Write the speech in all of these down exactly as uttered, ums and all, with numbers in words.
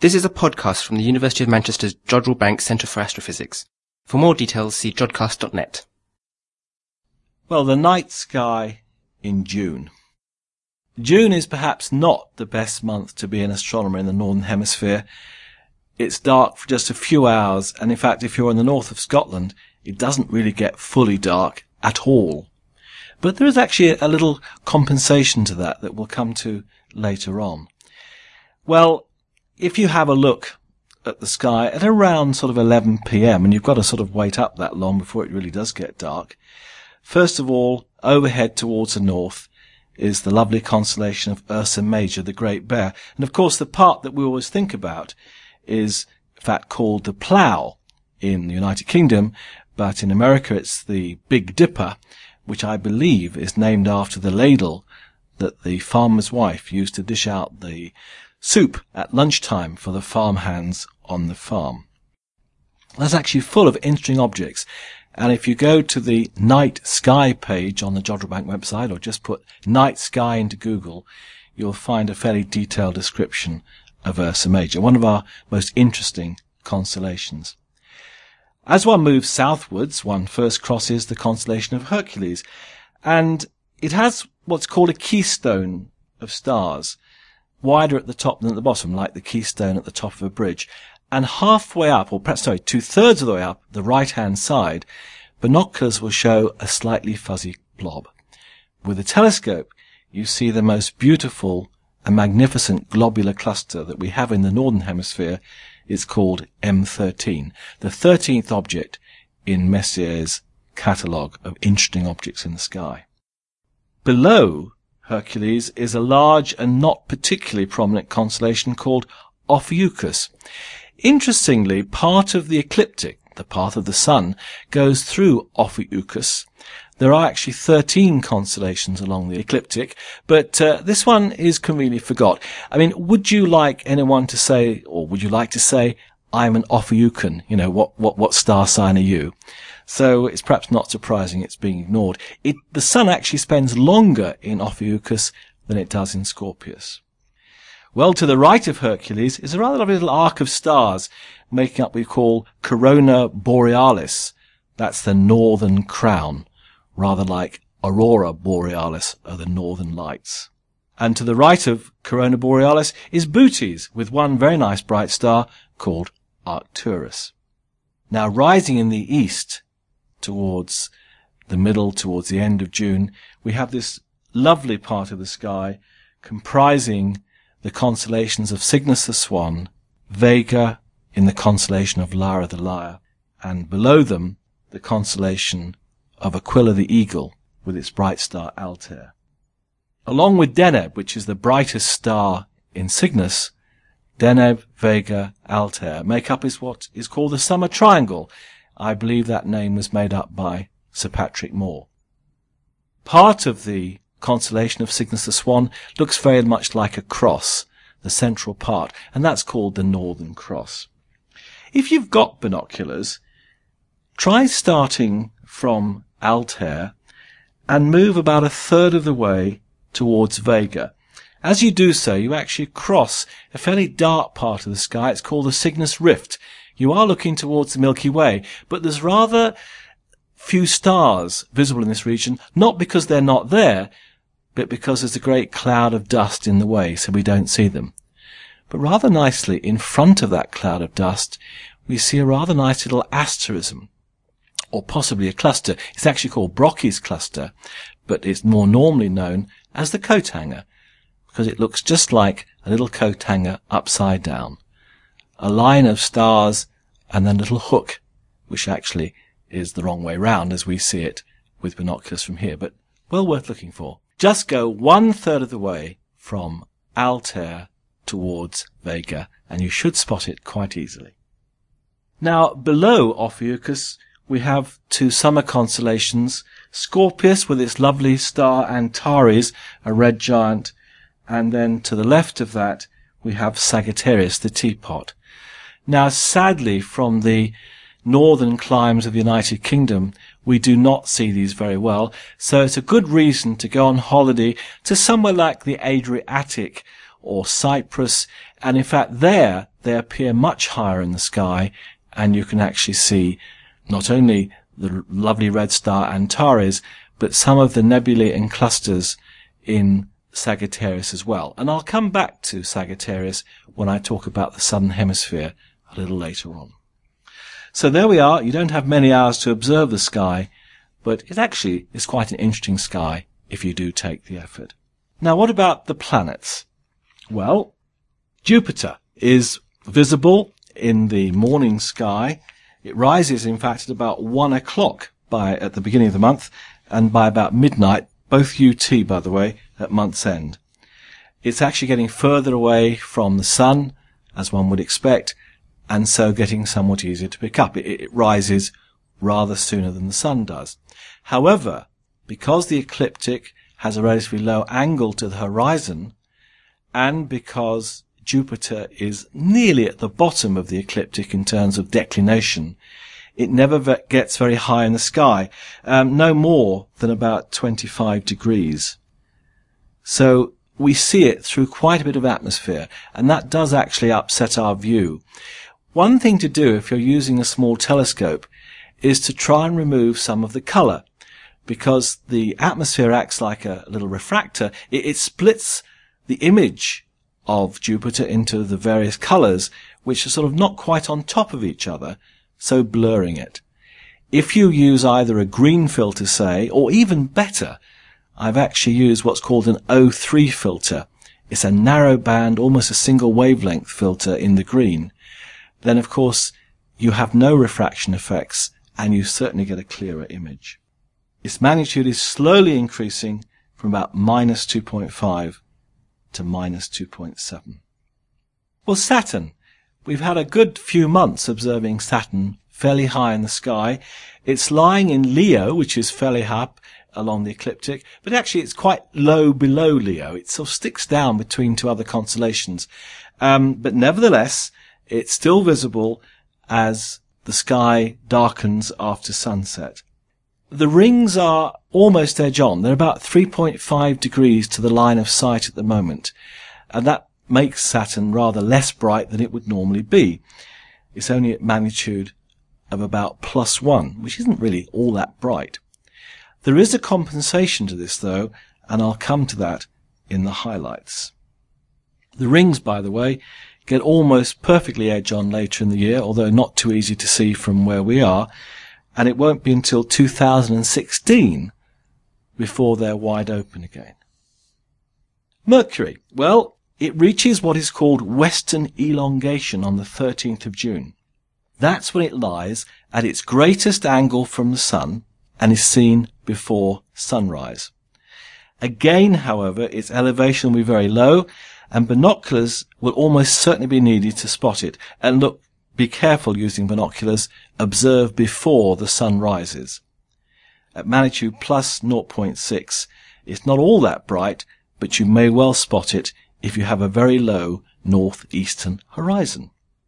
This is a podcast from the University of Manchester's Jodrell Bank Centre for Astrophysics. For more details, see jodcast dot net. Well, the night sky in June. June is perhaps not the best month to be an astronomer in the Northern Hemisphere. It's dark for just a few hours, and in fact, if you're in the north of Scotland, it doesn't really get fully dark at all. But there is actually a little compensation to that that we'll come to later on. Well, if you have a look at the sky at around sort of eleven p m, and you've got to sort of wait up that long before it really does get dark, first of all, overhead towards the north is the lovely constellation of Ursa Major, the Great Bear. And of course, the part that we always think about is, in fact, called the Plough in the United Kingdom, but in America it's the Big Dipper, which I believe is named after the ladle that the farmer's wife used to dish out the soup at lunchtime for the farmhands on the farm. That's actually full of interesting objects. And if you go to the night sky page on the Jodrell Bank website, or just put night sky into Google, you'll find a fairly detailed description of Ursa Major, one of our most interesting constellations. As one moves southwards, one first crosses the constellation of Hercules, and it has what's called a keystone of stars, wider at the top than at the bottom, like the keystone at the top of a bridge. And halfway up, or perhaps, sorry, two-thirds of the way up the right-hand side, binoculars will show a slightly fuzzy blob. With a telescope, you see the most beautiful and magnificent globular cluster that we have in the Northern Hemisphere. It's called M thirteen, the thirteenth object in Messier's catalogue of interesting objects in the sky. Below Hercules is a large and not particularly prominent constellation called Ophiuchus. Interestingly, part of the ecliptic, the path of the sun, goes through Ophiuchus. There are actually thirteen constellations along the ecliptic, but uh, this one is conveniently forgot. I mean, would you like anyone to say, or would you like to say, I'm an Ophiucan? You know, what, what, what star sign are you? So it's perhaps not surprising it's being ignored. It, the sun actually spends longer in Ophiuchus than it does in Scorpius. Well, to the right of Hercules is a rather lovely little arc of stars, making up what we call Corona Borealis. That's the northern crown, rather like Aurora Borealis of the northern lights. And to the right of Corona Borealis is Bootes, with one very nice bright star called Arcturus. Now, rising in the east, towards the middle, towards the end of June, we have this lovely part of the sky comprising the constellations of Cygnus the Swan, Vega in the constellation of Lyra the Lyre, and below them the constellation of Aquila the Eagle with its bright star Altair. Along with Deneb, which is the brightest star in Cygnus, Deneb, Vega, Altair make up is what is called the Summer Triangle. I believe that name was made up by Sir Patrick Moore. Part of the constellation of Cygnus the Swan looks very much like a cross, the central part, and that's called the Northern Cross. If you've got binoculars, try starting from Altair and move about a third of the way towards Vega. As you do so, you actually cross a fairly dark part of the sky. It's called the Cygnus Rift. You are looking towards the Milky Way, but there's rather few stars visible in this region, not because they're not there, but because there's a great cloud of dust in the way, so we don't see them. But rather nicely, in front of that cloud of dust, we see a rather nice little asterism, or possibly a cluster. It's actually called Brocchi's cluster, but it's more normally known as the coat hanger, because it looks just like a little coat hanger upside down. A line of stars and then a little hook, which actually is the wrong way round as we see it with binoculars from here, but well worth looking for. Just go one third of the way from Altair towards Vega, and you should spot it quite easily. Now, below Ophiuchus, we have two summer constellations, Scorpius with its lovely star Antares, a red giant, and then to the left of that, we have Sagittarius, the teapot. Now, sadly, from the northern climes of the United Kingdom, we do not see these very well, so it's a good reason to go on holiday to somewhere like the Adriatic or Cyprus, and in fact there they appear much higher in the sky, and you can actually see not only the lovely red star Antares, but some of the nebulae and clusters in Sagittarius as well. And I'll come back to Sagittarius when I talk about the southern hemisphere a little later on. So there we are. You don't have many hours to observe the sky, but it actually is quite an interesting sky if you do take the effort. Now, what about the planets? Well, Jupiter is visible in the morning sky. It rises, in fact, at about one o'clock by at the beginning of the month, and by about midnight, both U T, by the way, at month's end. It's actually getting further away from the sun, as one would expect, and so getting somewhat easier to pick up. It, it rises rather sooner than the sun does. However, because the ecliptic has a relatively low angle to the horizon, and because Jupiter is nearly at the bottom of the ecliptic in terms of declination, it never ve- gets very high in the sky, um, no more than about twenty-five degrees. So we see it through quite a bit of atmosphere, and that does actually upset our view. One thing to do if you're using a small telescope is to try and remove some of the colour, because the atmosphere acts like a little refractor. It, it splits the image of Jupiter into the various colours, which are sort of not quite on top of each other, so blurring it. If you use either a green filter, say, or even better, I've actually used what's called an O three filter. It's a narrow band, almost a single wavelength filter in the green. Then, of course, you have no refraction effects, and you certainly get a clearer image. Its magnitude is slowly increasing from about minus two point five to minus two point seven. Well, Saturn. We've had a good few months observing Saturn fairly high in the sky. It's lying in Leo, which is fairly up along the ecliptic, but actually it's quite low below Leo. It sort of sticks down between two other constellations. Um, but nevertheless, it's still visible as the sky darkens after sunset. The rings are almost edge on. They're about three point five degrees to the line of sight at the moment, and that makes Saturn rather less bright than it would normally be. It's only at magnitude of about plus one, which isn't really all that bright. There is a compensation to this, though, and I'll come to that in the highlights. The rings, by the way, get almost perfectly edge on later in the year, although not too easy to see from where we are, and it won't be until two thousand sixteen before they're wide open again. Mercury. Well, it reaches what is called western elongation on the thirteenth of June. That's when it lies at its greatest angle from the sun and is seen before sunrise. Again, however, its elevation will be very low, and binoculars will almost certainly be needed to spot it. And look, be careful using binoculars. Observe before the sun rises. At magnitude plus zero point six, it's not all that bright, but you may well spot it if you have a very low northeastern horizon.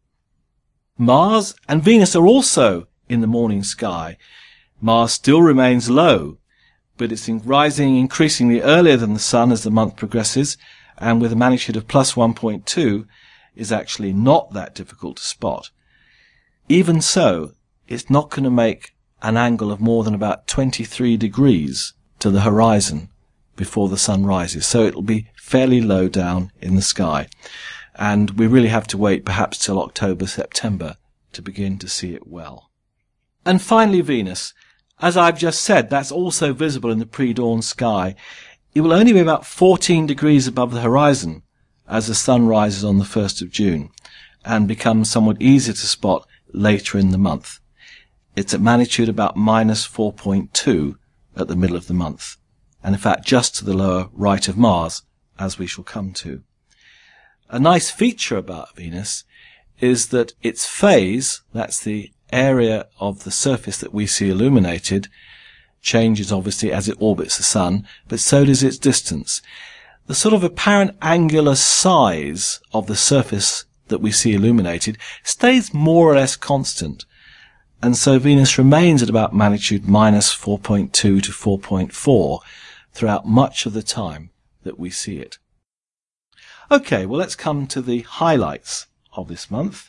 Mars and Venus are also in the morning sky. Mars still remains low, but it's rising increasingly earlier than the sun as the month progresses, and with a magnitude of plus one point two is actually not that difficult to spot. Even so, it's not going to make an angle of more than about twenty-three degrees to the horizon before the sun rises, so it'll be fairly low down in the sky, and we really have to wait perhaps till October, September to begin to see it well. And finally, Venus. As I've just said, that's also visible in the pre-dawn sky. It will only be about fourteen degrees above the horizon as the sun rises on the first of June, and becomes somewhat easier to spot later in the month. It's at magnitude about minus four point two at the middle of the month, and in fact just to the lower right of Mars, as we shall come to. A nice feature about Venus is that its phase, that's the area of the surface that we see illuminated, changes obviously as it orbits the sun, but so does its distance. The sort of apparent angular size of the surface that we see illuminated stays more or less constant, and so Venus remains at about magnitude minus four point two to four point four throughout much of the time that we see it. Okay, well, let's come to the highlights of this month.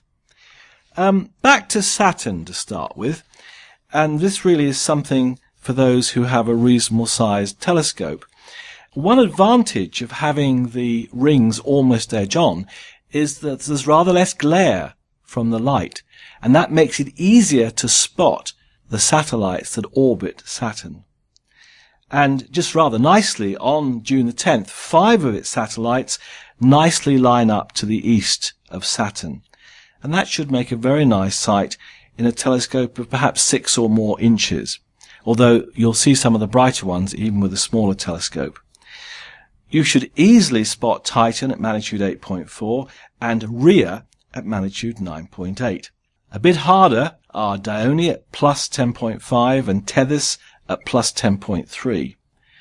Um, back to Saturn to start with, and this really is something for those who have a reasonable sized telescope. One advantage of having the rings almost edge on is that there's rather less glare from the light, and that makes it easier to spot the satellites that orbit Saturn. And just rather nicely, on June the tenth, five of its satellites nicely line up to the east of Saturn. And that should make a very nice sight in a telescope of perhaps six or more inches, although you'll see some of the brighter ones even with a smaller telescope. You should easily spot Titan at magnitude eight point four and Rhea at magnitude nine point eight. A bit harder are Dione at plus ten point five and Tethys at plus ten point three.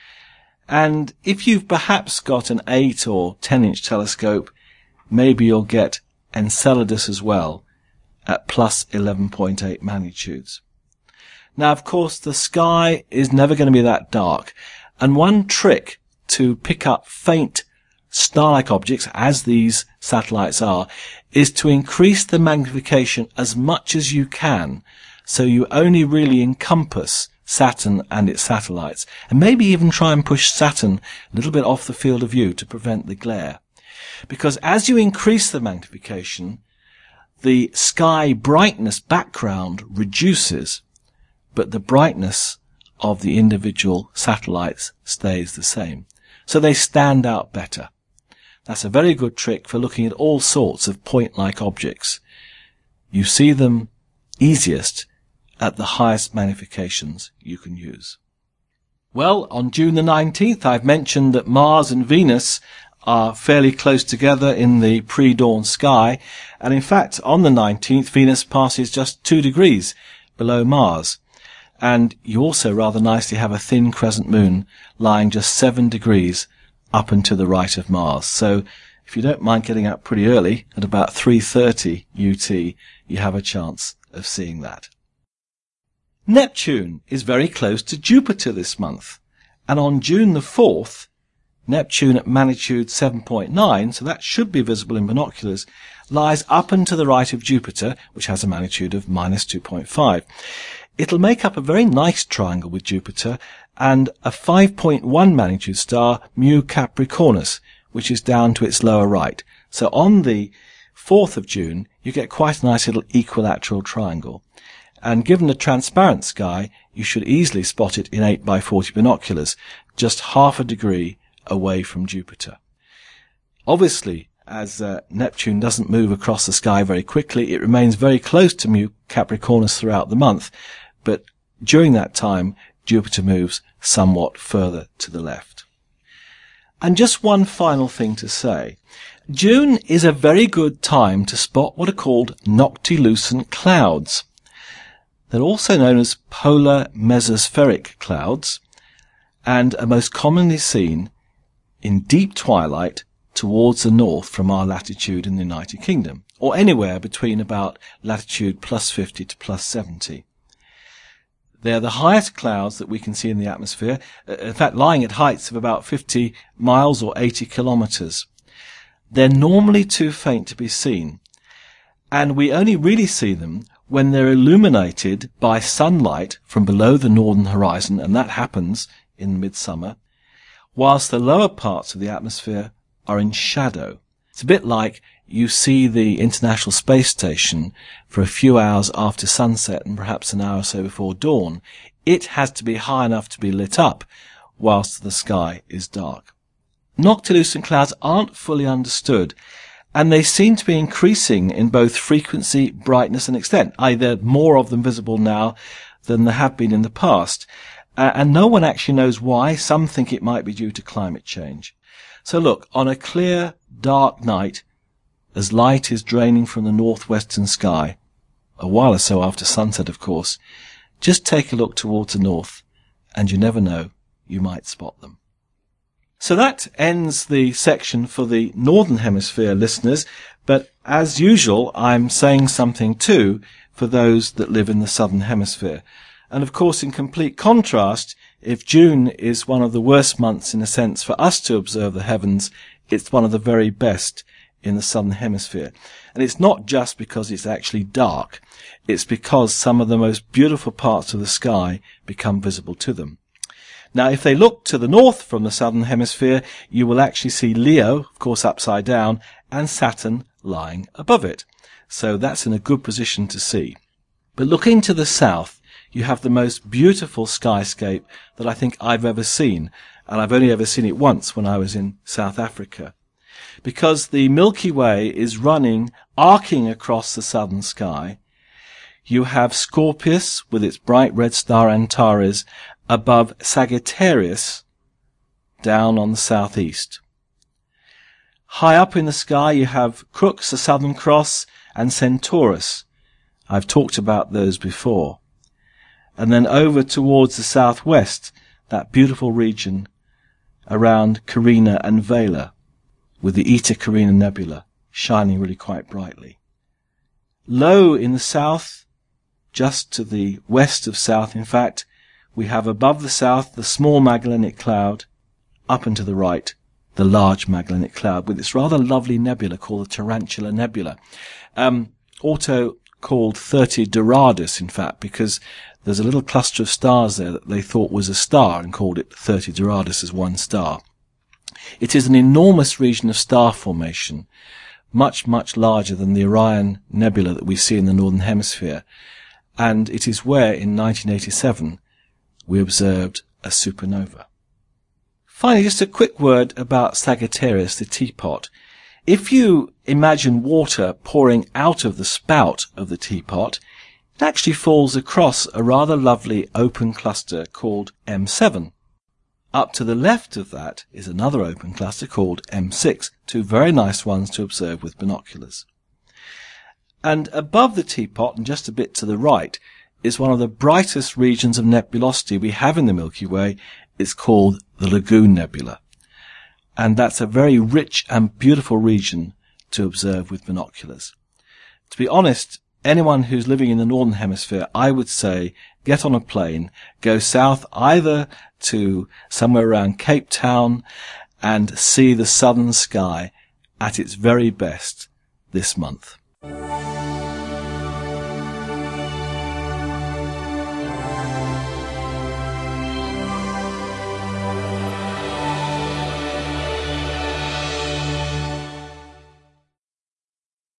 And if you've perhaps got an eight or ten inch telescope, maybe you'll get Enceladus as well at plus eleven point eight magnitudes. Now, of course, the sky is never going to be that dark, and one trick to pick up faint star-like objects, as these satellites are, is to increase the magnification as much as you can, so you only really encompass Saturn and its satellites, and maybe even try and push Saturn a little bit off the field of view to prevent the glare. Because as you increase the magnification, the sky brightness background reduces, but the brightness of the individual satellites stays the same. So they stand out better. That's a very good trick for looking at all sorts of point-like objects. You see them easiest at the highest magnifications you can use. Well, on June the nineteenth, I've mentioned that Mars and Venus are fairly close together in the pre-dawn sky, and in fact, on the nineteenth, Venus passes just two degrees below Mars. And you also rather nicely have a thin crescent moon lying just seven degrees up and to the right of Mars. So if you don't mind getting up pretty early, at about three thirty U T, you have a chance of seeing that. Neptune is very close to Jupiter this month, and on June the fourth, Neptune at magnitude seven point nine, so that should be visible in binoculars, lies up and to the right of Jupiter, which has a magnitude of minus two point five. It'll make up a very nice triangle with Jupiter and a five point one magnitude star, Mu Capricornus, which is down to its lower right. So on the fourth of June, you get quite a nice little equilateral triangle. And given the transparent sky, you should easily spot it in eight by forty binoculars, just half a degree away from Jupiter. Obviously, as uh, Neptune doesn't move across the sky very quickly, it remains very close to Mu Capricornus throughout the month, but during that time, Jupiter moves somewhat further to the left. And just one final thing to say. June is a very good time to spot what are called noctilucent clouds. They're also known as polar mesospheric clouds, and are most commonly seen in deep twilight towards the north from our latitude in the United Kingdom, or anywhere between about latitude plus fifty to plus seventy. They're the highest clouds that we can see in the atmosphere, in fact lying at heights of about fifty miles or eighty kilometres. They're normally too faint to be seen, and we only really see them when they're illuminated by sunlight from below the northern horizon, and that happens in midsummer, whilst the lower parts of the atmosphere are in shadow. It's a bit like you see the International Space Station for a few hours after sunset and perhaps an hour or so before dawn. It has to be high enough to be lit up whilst the sky is dark. Noctilucent clouds aren't fully understood, and they seem to be increasing in both frequency, brightness and extent. that is, there are more of them visible now than there have been in the past. Uh, and no one actually knows why. Some think it might be due to climate change. So look, on a clear, dark night, as light is draining from the northwestern sky, a while or so after sunset, of course, just take a look towards the north, and you never know, you might spot them. So that ends the section for the Northern Hemisphere listeners, but as usual, I'm saying something too for those that live in the Southern Hemisphere. And of course, in complete contrast, if June is one of the worst months in a sense for us to observe the heavens, it's one of the very best in the Southern Hemisphere. And it's not just because it's actually dark. It's because some of the most beautiful parts of the sky become visible to them. Now, if they look to the north from the southern hemisphere, you will actually see Leo, of course upside down, and Saturn lying above it. So that's in a good position to see. But looking to the south, you have the most beautiful skyscape that I think I've ever seen. And I've only ever seen it once when I was in South Africa. Because the Milky Way is running, arcing across the southern sky. You have Scorpius with its bright red star Antares above Sagittarius down on the southeast. High up in the sky you have Crux, the Southern Cross, and Centaurus. I've talked about those before. And then over towards the southwest, that beautiful region around Carina and Vela, with the Eta Carina Nebula shining really quite brightly. Low in the south, just to the west of south in fact, we have above the south the small Magellanic Cloud, up and to the right the large Magellanic Cloud with its rather lovely nebula called the Tarantula Nebula. Um, also called thirty Doradus in fact, because there's a little cluster of stars there that they thought was a star and called it thirty Doradus as one star. It is an enormous region of star formation, much, much larger than the Orion Nebula that we see in the Northern Hemisphere, and it is where in nineteen eighty-seven we observed a supernova. Finally, just a quick word about Sagittarius, the teapot. If you imagine water pouring out of the spout of the teapot, it actually falls across a rather lovely open cluster called M seven. Up to the left of that is another open cluster called M six, two very nice ones to observe with binoculars. And above the teapot, and just a bit to the right, is one of the brightest regions of nebulosity we have in the Milky Way. It's called the Lagoon Nebula. And that's a very rich and beautiful region to observe with binoculars. To be honest, anyone who's living in the Northern Hemisphere, I would say, get on a plane, go south either to somewhere around Cape Town and see the southern sky at its very best this month.